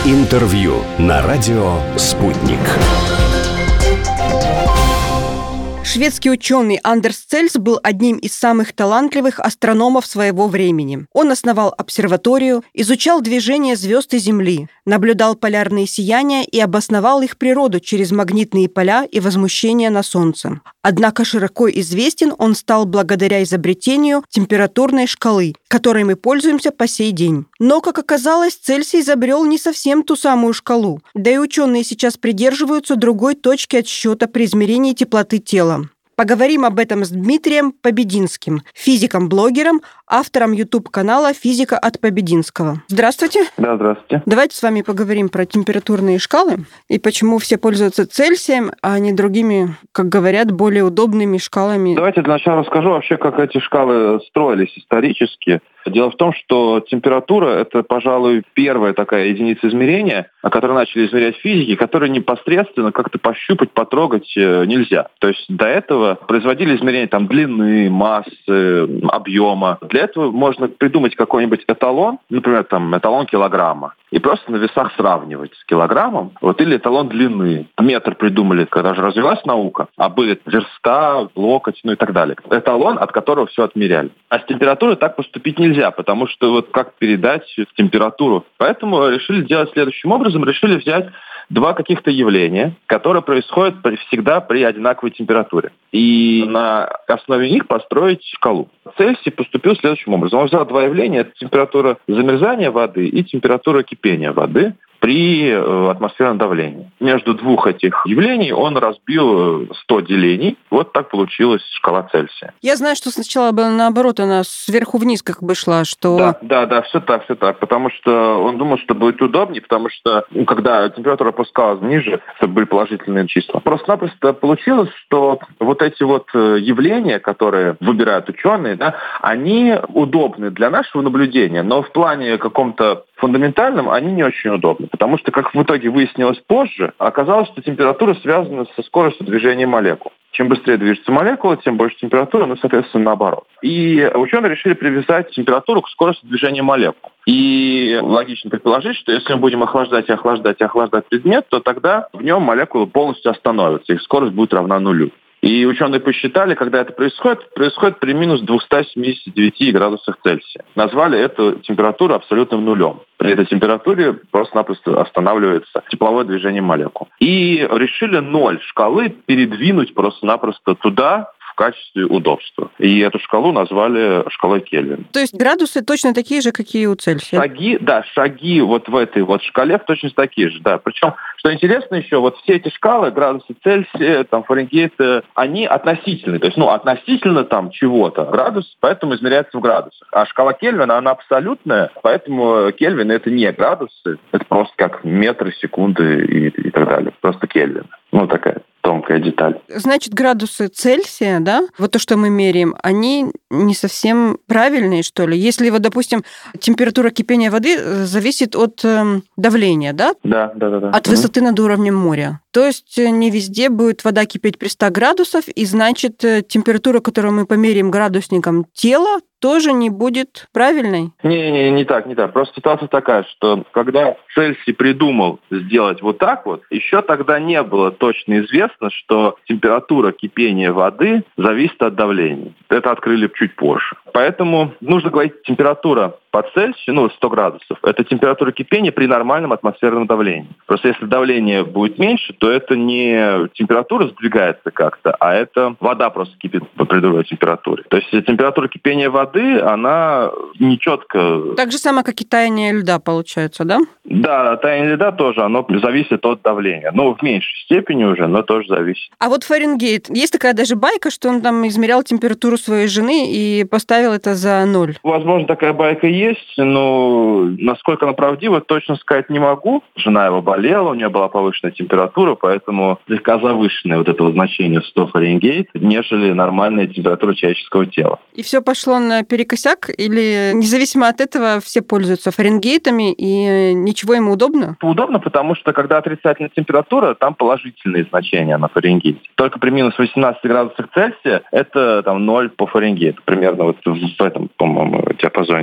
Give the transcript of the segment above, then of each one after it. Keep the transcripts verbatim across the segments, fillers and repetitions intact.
Интервью на радио «Спутник». Шведский ученый Андерс Цельс был одним из самых талантливых астрономов своего времени. Он основал обсерваторию, изучал движение звезд и Земли, наблюдал полярные сияния и обосновал их природу через магнитные поля и возмущение на Солнце. Однако широко известен он стал благодаря изобретению температурной шкалы, которой мы пользуемся по сей день. Но, как оказалось, Цельс изобрел не совсем ту самую шкалу. Да и ученые сейчас придерживаются другой точки отсчета при измерении теплоты тела. Поговорим об этом с Дмитрием Побединским, физиком-блогером, автором YouTube-канала «Физика от Побединского». Здравствуйте. Да, здравствуйте. Давайте с вами поговорим про температурные шкалы и почему все пользуются Цельсием, а не другими, как говорят, более удобными шкалами. Давайте для начала расскажу вообще, как эти шкалы строились исторически. Дело в том, что температура – это, пожалуй, первая такая единица измерения, которую начали измерять физики, которую непосредственно как-то пощупать, потрогать нельзя. То есть до этого производили измерения там, длины, массы, объема. Для этого можно придумать какой-нибудь эталон, например, там, эталон килограмма, и просто на весах сравнивать с килограммом, вот, или эталон длины. Метр придумали, когда же развилась наука, а были верста, локоть, ну и так далее. Эталон, от которого все отмеряли. А с температурой так поступить нельзя, потому что вот как передать температуру. Поэтому решили делать следующим образом. Решили взять два каких-то явления, которые происходят всегда при одинаковой температуре. И на основе них построить шкалу. Цельсий поступил следующим образом. Он взял два явления. Это температура замерзания воды и температура кипения воды при атмосферном давлении. Между двух этих явлений он разбил сто делений. Вот так получилась шкала Цельсия. Я знаю, что сначала было наоборот, она сверху вниз как бы шла, что... Да, да, да, все так, все так. Потому что он думал, что будет удобнее, потому что ну, когда температура опускалась ниже, чтобы были положительные числа. Просто-напросто получилось, что вот эти вот явления, которые выбирают ученые, да, они удобны для нашего наблюдения, но в плане каком-то фундаментальном они не очень удобны. Потому что, как в итоге выяснилось позже, оказалось, что температура связана со скоростью движения молекул. Чем быстрее движется молекула, тем больше температура, ну, соответственно, наоборот. И ученые решили привязать температуру к скорости движения молекул. И логично предположить, что если мы будем охлаждать и охлаждать и охлаждать предмет, то тогда в нем молекулы полностью остановятся, их скорость будет равна нулю. И ученые посчитали, когда это происходит, происходит при минус двести семьдесят девять градусах Цельсия. Назвали эту температуру абсолютным нулем. При этой температуре просто-напросто останавливается тепловое движение молекул. И решили ноль шкалы передвинуть просто-напросто туда, в качестве удобства. И эту шкалу назвали шкалой Кельвина. То есть градусы точно такие же, какие у Цельсия? Шаги, да, шаги вот в этой вот шкале точно такие же, да. Причем, что интересно еще, вот все эти шкалы, градусы Цельсия, там, Фаренгейта, они относительны. То есть, ну, относительно там чего-то градус, поэтому измеряется в градусах. А шкала Кельвина, она абсолютная, поэтому Кельвин — это не градусы, это просто как метры, секунды и, и так далее. Просто Кельвин. Ну, такая тонкая деталь. Значит, градусы Цельсия, да, вот то, что мы меряем, они не совсем правильные, что ли? Если, вот, допустим, температура кипения воды зависит от э, давления, да? Да, да, да. да. От высоты над уровнем моря. То есть не везде будет вода кипеть при ста градусов, и значит, температура, которую мы померяем градусником тела, тоже не будет правильной? Не, не, не так, не так. Просто ситуация такая, что когда Цельсий придумал сделать вот так вот, еще тогда не было точно известно, что температура кипения воды зависит от давления. Это открыли чуть позже. Поэтому нужно говорить, температура по Цельсию, ну, сто градусов, это температура кипения при нормальном атмосферном давлении. Просто если давление будет меньше, то это не температура сдвигается как-то, а это вода просто кипит по другой температуре. То есть температура кипения воды, она нечетко... Так же самое, как и таяние льда, получается, да? Да, таяние льда тоже, оно зависит от давления. Ну, в меньшей степени уже, но тоже зависит. А вот Фаренгейт, есть такая даже байка, что он там измерял температуру своей жены и поставил это за ноль. Возможно, такая байка есть, но насколько она правдива, точно сказать не могу. Жена его болела, у нее была повышенная температура, поэтому слегка завышенное вот это вот значение сто Фаренгейт, нежели нормальная температура человеческого тела. И все пошло наперекосяк, или независимо от этого все пользуются Фаренгейтами, и ничего ему удобно? Удобно, потому что когда отрицательная температура, там положительные значения на Фаренгейте. Только при минус восемнадцати градусах Цельсия это там ноль по Фаренгейту, примерно вот в этом, по-моему, диапазоне. Поэтому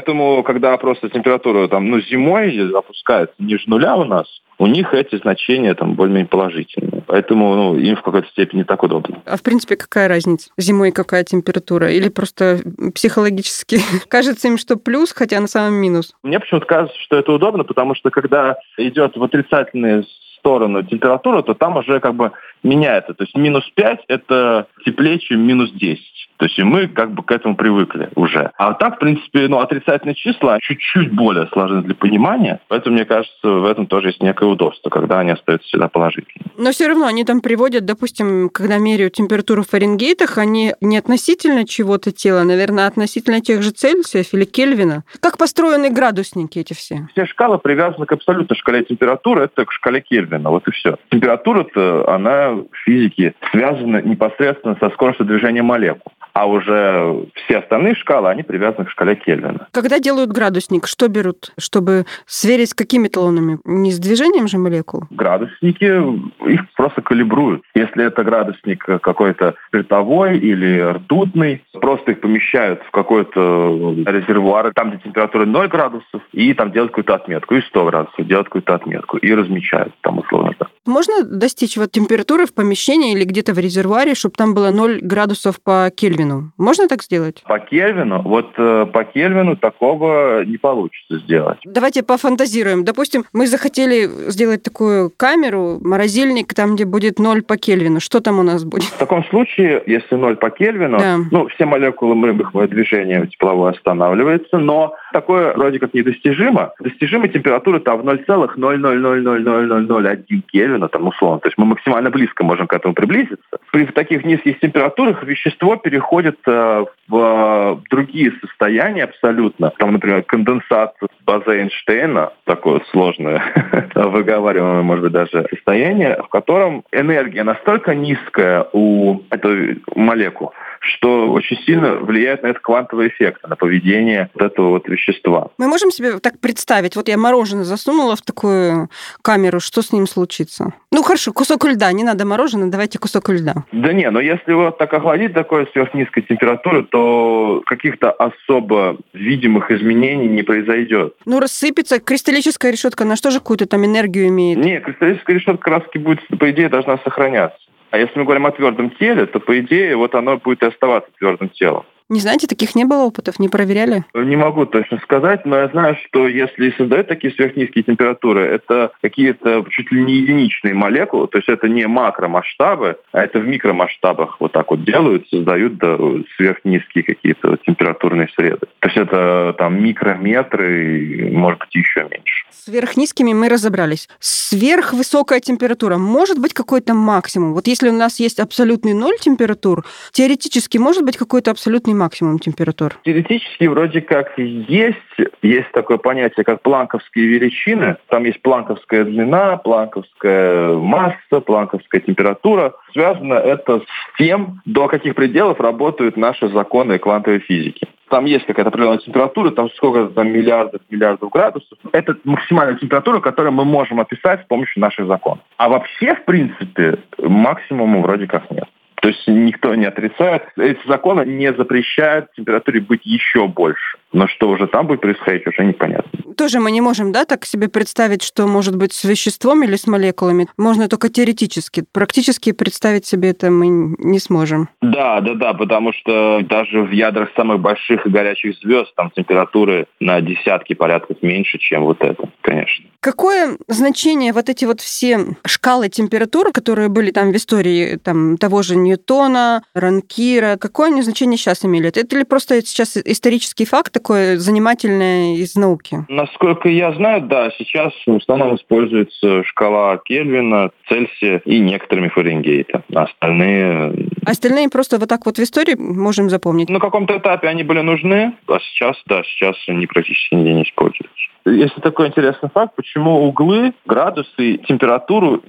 Поэтому, когда просто температура там, ну, зимой опускается ниже нуля у нас, у них эти значения там более-менее положительные. Поэтому ну, им в какой-то степени так удобно. А в принципе, какая разница? Зимой какая температура? Или просто психологически кажется им, что плюс, хотя на самом минус? Мне почему-то кажется, что это удобно, потому что когда идет в отрицательные сторону температура, то там уже как бы меняется. То есть минус пять – это теплее, чем минус десять. То есть и мы как бы к этому привыкли уже. А так, в принципе, ну, отрицательные числа чуть-чуть более сложны для понимания. Поэтому, мне кажется, в этом тоже есть некое удобство, когда они остаются всегда положительными. Но все равно они там приводят, допустим, когда меряют температуру в Фаренгейтах, они не относительно чего-то тела, наверное, относительно тех же Цельсиев или Кельвина. Как построены градусники эти все? Все шкалы привязаны к абсолютной шкале температуры, это к шкале Кельвина, вот и все. Температура-то, она в физике связана непосредственно со скоростью движения молекул. А уже все остальные шкалы, они привязаны к шкале Кельвина. Когда делают градусник, что берут, чтобы сверить с какими эталонами? Не с движением же молекул? Градусники, их просто калибруют. Если это градусник какой-то спиртовой или ртутный, просто их помещают в какой-то резервуар, там, где температура ноль градусов, и там делают какую-то отметку, и сто градусов делают какую-то отметку, и размечают там условно. Можно достичь вот температуры в помещении или где-то в резервуаре, чтобы там было ноль градусов по Кельвину? Можно так сделать? По Кельвину? Вот э, по Кельвину такого не получится сделать. Давайте пофантазируем. Допустим, мы захотели сделать такую камеру, морозильник, там, где будет ноль по Кельвину. Что там у нас будет? В таком случае, если ноль по Кельвину, да. ну, все молекулы мрымбаховое движение тепловое останавливается, но такое вроде как недостижимо. Достижимая температура-то в ноль целых ноль ноль ноль ноль ноль ноль ноль один Кельвина, там условно. То есть мы максимально близко можем к этому приблизиться. При таких низких температурах вещество переходит э, в э, другие состояния абсолютно. Там, например, конденсат базы Эйнштейна, такое сложное, выговариваемое, может быть, даже состояние, в котором энергия настолько низкая у этой молекулы, что очень сильно влияет на этот квантовый эффект, на поведение вот этого вот вещества. Мы можем себе так представить, вот я мороженое засунула в такую камеру, что с ним случится? Ну, хорошо, кусок льда, не надо мороженое, давайте кусок льда. Да не, но если вот так охладить такой сверхнизкой температуры, то каких-то особо видимых изменений не произойдет. Ну, рассыпется. Кристаллическая решетка, на что же какую-то там энергию имеет? Не, кристаллическая решетка краски будет, по идее, должна сохраняться. А если мы говорим о твердом теле, то, по идее, вот оно будет и оставаться твердым телом. Не знаете, таких не было опытов, не проверяли? Не могу точно сказать, но я знаю, что если создают такие сверхнизкие температуры, это какие-то чуть ли не единичные молекулы, то есть это не макромасштабы, а это в микромасштабах вот так вот делают, создают да, сверхнизкие какие-то температурные среды. То есть это там микрометры, может быть, еще меньше. С сверхнизкими мы разобрались. Сверхвысокая температура. Может быть какой-то максимум? Вот если у нас есть абсолютный ноль температур, теоретически может быть какой-то абсолютный максимум температур? Теоретически вроде как есть. Есть такое понятие, как планковские величины. Там есть планковская длина, планковская масса, планковская температура. Связано это с тем, до каких пределов работают наши законы квантовой физики. Там есть какая-то определенная температура, там сколько там миллиардов, миллиардов градусов. Это максимальная температура, которую мы можем описать с помощью наших законов. А вообще, в принципе, максимума вроде как нет. То есть никто не отрицает. Эти законы не запрещают температуре быть еще больше. Но что уже там будет происходить, уже непонятно. Тоже мы не можем, да, так себе представить, что может быть с веществом или с молекулами. Можно только теоретически. Практически представить себе это мы не сможем. Да, да, да, потому что даже в ядрах самых больших и горячих звезд там температуры на десятки порядков меньше, чем вот это, конечно. Какое значение вот эти вот все шкалы температур, которые были там в истории там, того же Ньютона, Ранкира, какое они значение сейчас имели? Это ли просто сейчас исторический факт такой занимательный из науки? Насколько я знаю, да, сейчас в основном используется шкала Кельвина, Цельсия и некоторыми Фаренгейта. А остальные... Остальные просто вот так вот в истории можем запомнить? На каком-то этапе они были нужны, а сейчас, да, сейчас они практически нигде не используются. Есть такой интересный факт, почему углы, градусы, температуру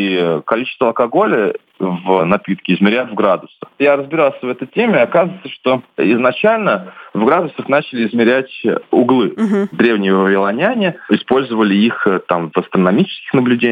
и количество алкоголя в напитке измеряют в градусах. Я разбирался в этой теме, и оказывается, что изначально в градусах начали измерять углы. Угу. Древние вавилоняне использовали их там в астрономических наблюдениях.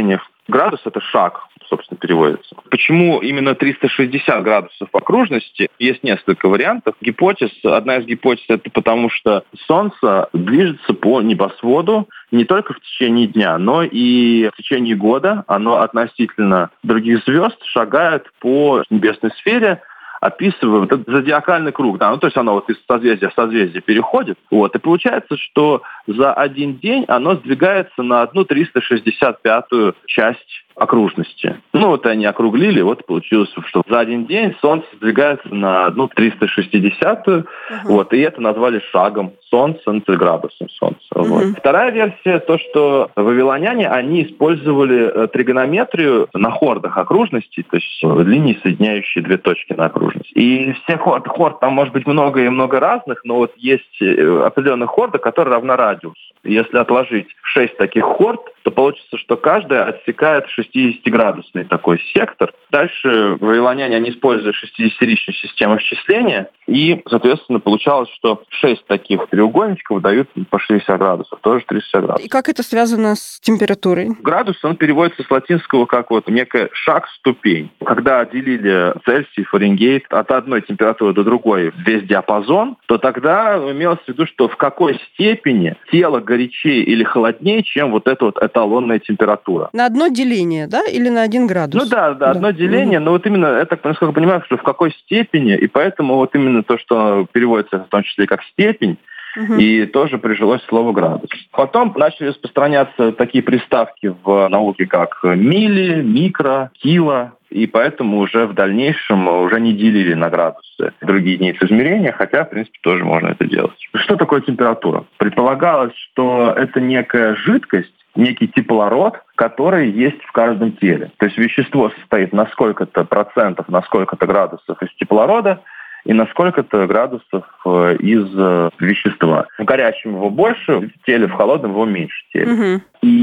Градус – это шаг, собственно, переводится. Почему именно триста шестьдесят градусов окружности? Есть несколько вариантов. Гипотез. Одна из гипотез – это потому, что Солнце движется по небосводу не только в течение дня, но и в течение года. Оно относительно других звезд шагает по небесной сфере, описывая вот этот зодиакальный круг. Да, ну, то есть оно вот из созвездия в созвездие переходит. Вот, и получается, что за один день оно сдвигается на одну триста шестьдесят пятую часть окружности. Ну, вот они округлили, вот получилось, что за один день Солнце сдвигается на одну триста шестидесятую, uh-huh. вот, и это назвали шагом Солнца, над градусом Солнца. Uh-huh. Вот. Вторая версия, то, что вавилоняне, они использовали тригонометрию на хордах окружности, то есть линии, соединяющие две точки на окружности. И все хорд, хорд там может быть много и много разных, но вот есть определенная хорда, которая равна радиусу. Если отложить шесть таких хорд, то получится, что каждая отсекает шестидесятиградусный такой сектор. Дальше вавилоняне, они использовали шестидесятиричную систему счисления, и, соответственно, получалось, что шесть таких треугольничков дают по шестьдесят градусов, тоже триста шестьдесят градусов. И как это связано с температурой? Градус, он переводится с латинского как вот некая шаг-ступень. Когда делили Цельсий, Фаренгейт от одной температуры до другой весь диапазон, то тогда имелось в виду, что в какой степени тело горячее или холоднее, чем вот эта вот эталонная температура. На одно деление, да, или на один градус? Ну да, да, одно да. деление, угу. но вот именно, это, насколько я понимаю, что в какой степени, и поэтому вот именно то, что переводится в том числе как степень, угу. и тоже прижилось слово градус. Потом начали распространяться такие приставки в науке, как мили, микро, кило, и поэтому уже в дальнейшем уже не делили на градусы другие единицы измерения, хотя, в принципе, тоже можно это делать. Что такое температура? Предполагалось, что это некая жидкость, некий теплород, который есть в каждом теле. То есть вещество состоит на сколько-то процентов, на сколько-то градусов из теплорода и на сколько-то градусов из вещества. В горячем его больше в теле, в холодном его меньше в теле. Угу.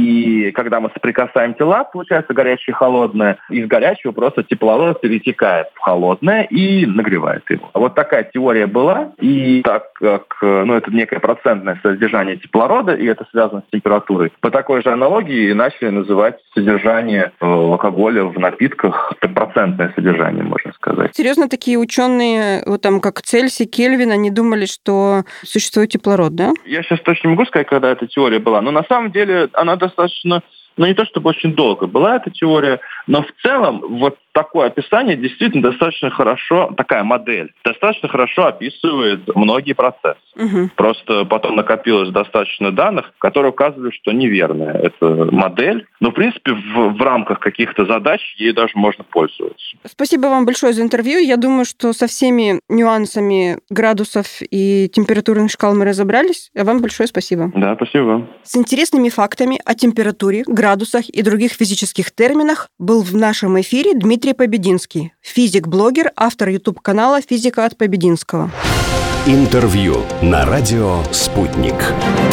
И когда мы соприкасаем тела, получается горячее и холодное, из горячего просто теплород перетекает в холодное и нагревает его. Вот такая теория была, и так как ну, это некое процентное содержание теплорода, и это связано с температурой, по такой же аналогии начали называть содержание алкоголя в напитках процентное содержание, можно сказать. Серьезно, такие ученые, вот там как Цельсий, Кельвин, они думали, что существует теплород, да? Я сейчас точно не могу сказать, когда эта теория была, но на самом деле она достаточно, ну не то чтобы очень долго была эта теория, но в целом вот такое описание действительно достаточно хорошо, такая модель, достаточно хорошо описывает многие процессы. Угу. Просто потом накопилось достаточно данных, которые указывают, что неверная эта модель, но в принципе в, в рамках каких-то задач ей даже можно пользоваться. Спасибо вам большое за интервью. Я думаю, что со всеми нюансами градусов и температурных шкал мы разобрались. А вам большое спасибо. Да, спасибо вам. С интересными фактами о температуре, градусах и других физических терминах был в нашем эфире Дмитрий Побединский, физик-блогер, автор ютуб-канала «Физика от Побединского». Интервью на радио «Спутник».